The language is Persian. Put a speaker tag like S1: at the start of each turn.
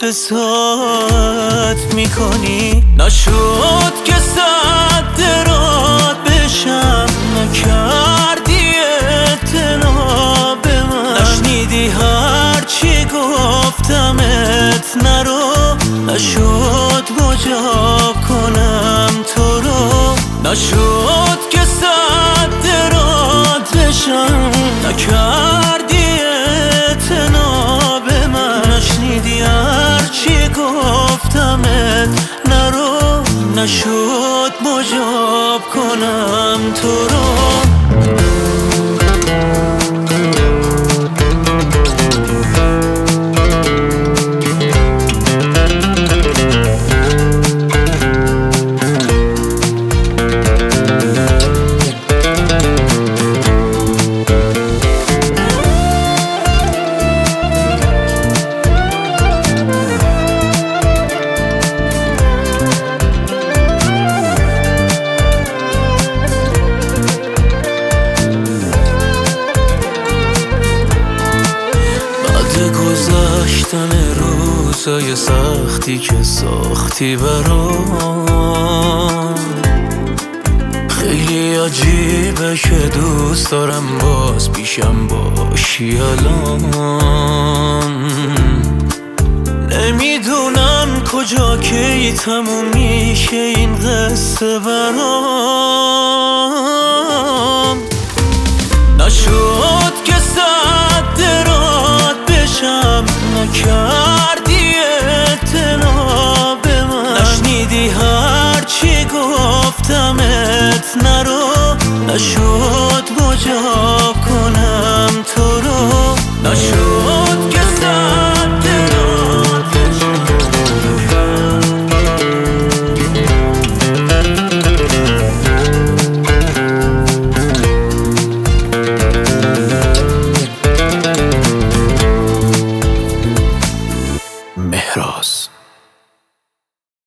S1: حسات میکنی. نشد که صد رات بشم، نکردی اعتنا به من. نشنیدی هرچی گفتمت نرو، نشد مجاب کنم تو رو. نشد که صد رات بشم، نکردی اعتنا به من. نشنیدی هرچی گفتمت نرو، نشد مجاب کنم تو رو. گذشتن روزای سختی که ساختی برام، خیلی عجیبه که دوست دارم باز پیشم باشی الان. نمیدونم کجا کی تموم میشه این قصه برام. نشد که صد رات بشم، نکردی اعتنا به من. نشنیدی هرچی گفتمت نرو، نشد